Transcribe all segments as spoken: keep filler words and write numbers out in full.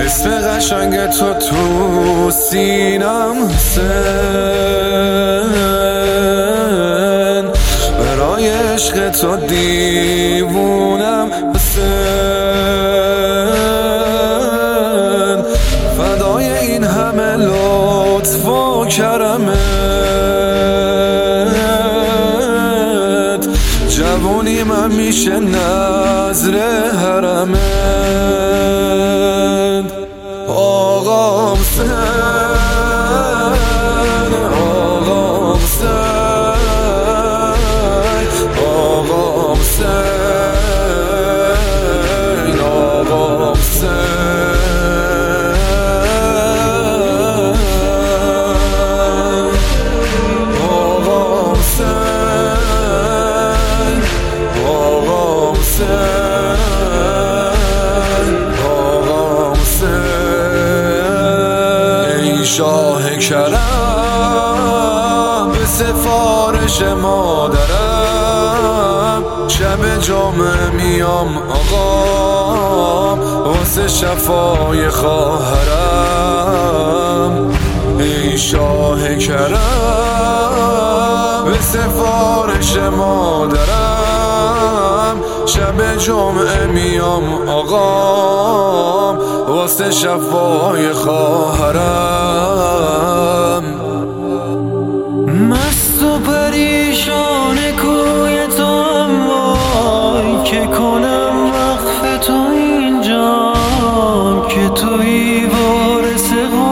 اسم قشنگ تو تو سینم حسین، برای عشق تو دیوونم حسین، فدای این همه لطف و کرمت، جوونی من میشه نظر حرمت. آقا حسین، آقا حسین، آقا حسین، آقا حسین، آقا حسین، آقا حسین، ای شاه کرم به سفارش مادرم، شب جمعه میام آقا واسه شفای خواهرم. ای شاه کرم به سفارش مادرم، شب جمعه میام آقا واسه شفای خواهرم. مست و پریشان کوی تو هم وای، که کنم وقف تو اینجا که توی وارث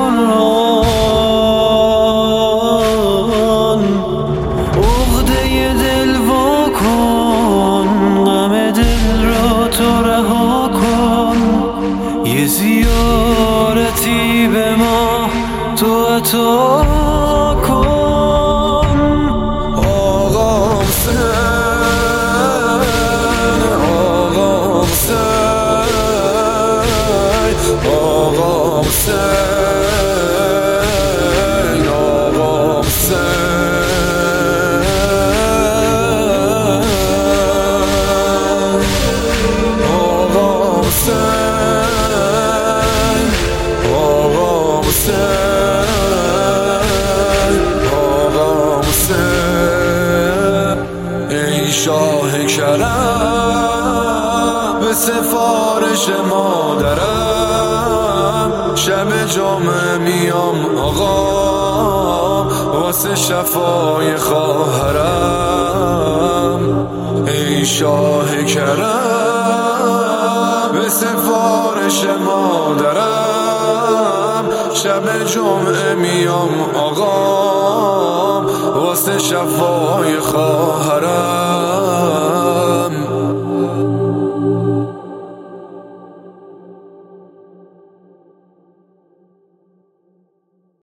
قرآن. عقده دل وا کن، غم دل را تو رها کن، یه زیارتی به ما تو عطا کن. آقا حسین، آقا حسین، آقا حسین، آقا حسین، آقا حسین، آقا حسین، ای شاه کرم به سفارش مادرم، شب جمعه میام آقا واسه شفای خواهرم. ای شاه کرم به سفارش مادرم، شب جمعه میام آقا واسه شفای خواهرم.